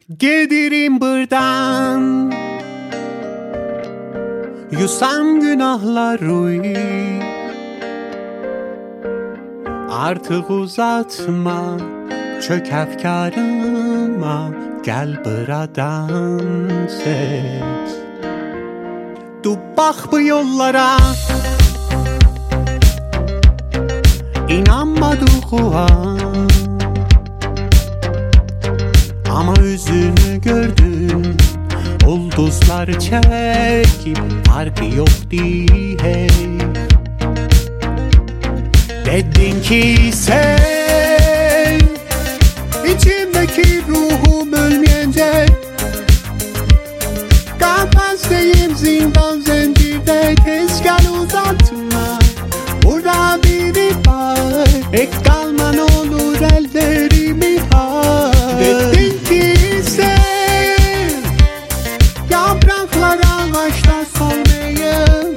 Giderim buradan, yusam günahları, artık uzatma, çök efkarıma, gel buradan ses. Du bak bu yollara, inanma duyguğa, ama yüzünü gördüm, ulduzlar çekip farkı yok diye. Dedin ki sen, içimdeki ruhum ölmeyecek. Kafesteyim zindan zincirde, tez gel uzatma, burada biri var. Ek kalma ne olur ellerimi har. Dedin ki sen, yapraklar ağaçta solmayı,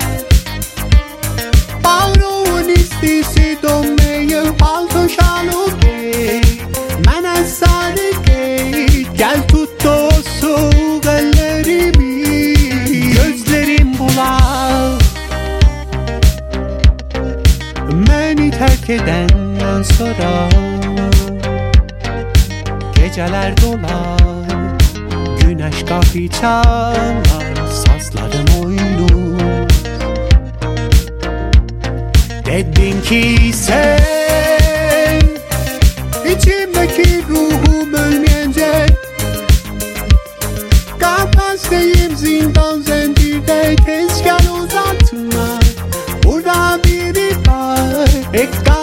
bağrımın istisi donmayı, palto şalı giy, mənə sarı giy, gel tut o soğuk ellerimi. Gözlerim bular, beni terk edenden sonra. Geceler dolar, güneş kapı çalar, sazların oyunu. Dedin ki sen, içimdeki ruhum ölmeyecek. Kafesteyim zindan zincirde, tez gel uzatma, burada biri var. Ek